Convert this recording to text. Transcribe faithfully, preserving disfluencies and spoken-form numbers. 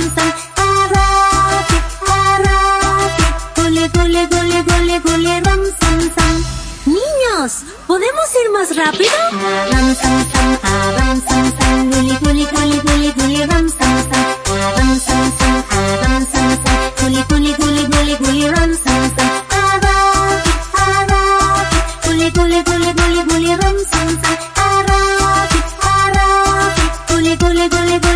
sam. Araki, araki, guli, guli, guli, guli, guli, ram sam sam. Niños, ¿podemos ir más rápido? Ram sam sam, ram sam sam, guli, guli, guli, guli, guli, ram sam sam. Ram sam sam, ram sam sam, guli, guli, guli, guli, guli, ram sam sam. Araki, araki, guli, guli, guli, guli, guli, ram sam sam. Araki, araki, guli, guli, guli, guli.